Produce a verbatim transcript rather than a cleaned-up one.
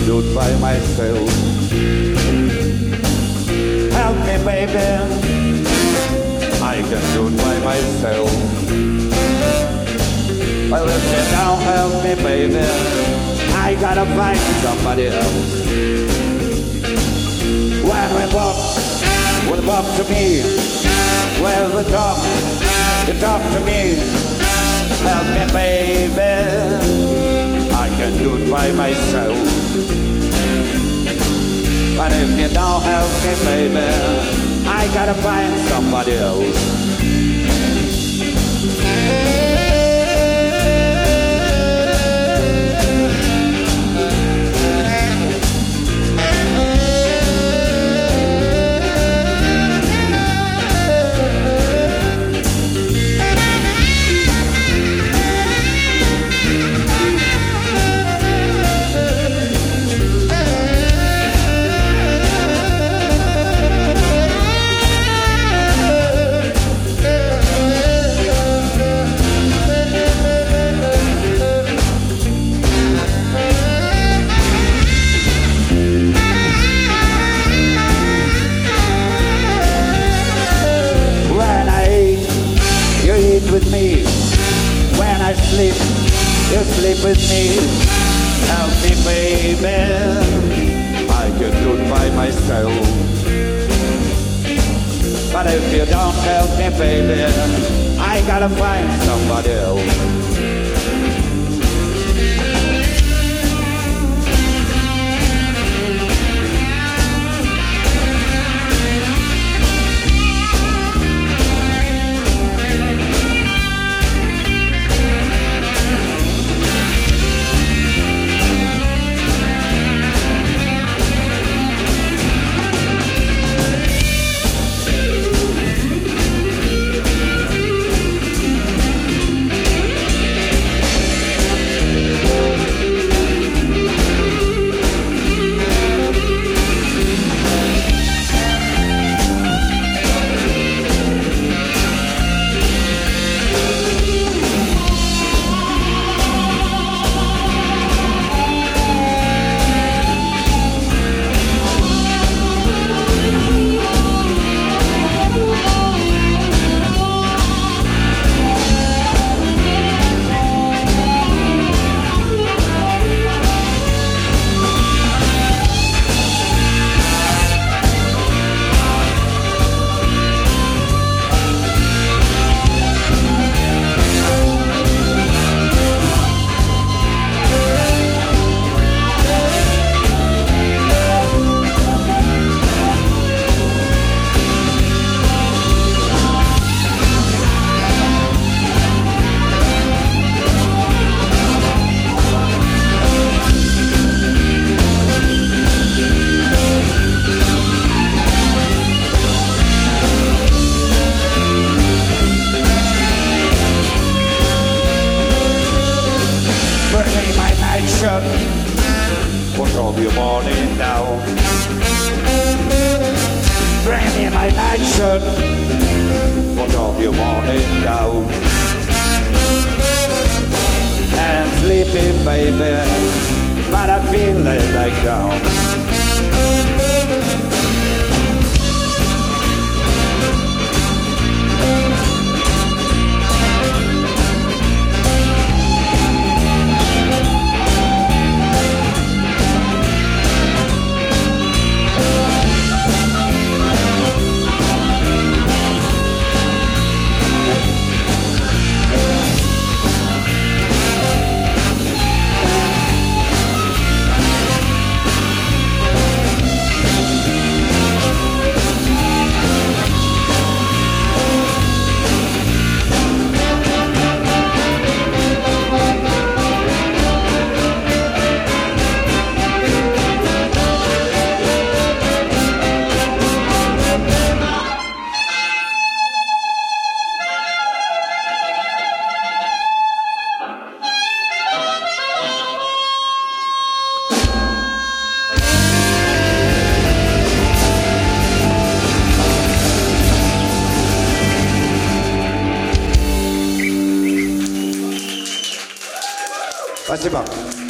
do it by myself. Help me, baby, I can do it by myself. Well, if you don't help me, baby, I gotta find somebody else. When we walk, we walk to me. Well, we talk, you talk to me. Help me, baby, I can do it by myself. But if you don't help me, baby, I gotta find somebody else. With me, when I sleep, you sleep with me. Help me, baby, I can do it by myself. But if you don't help me, baby, I gotta find somebody else. Put all your morning down. Bring me my nightshirt. Put all your morning down. And sleepy, baby, but I feel like down. Спасибо.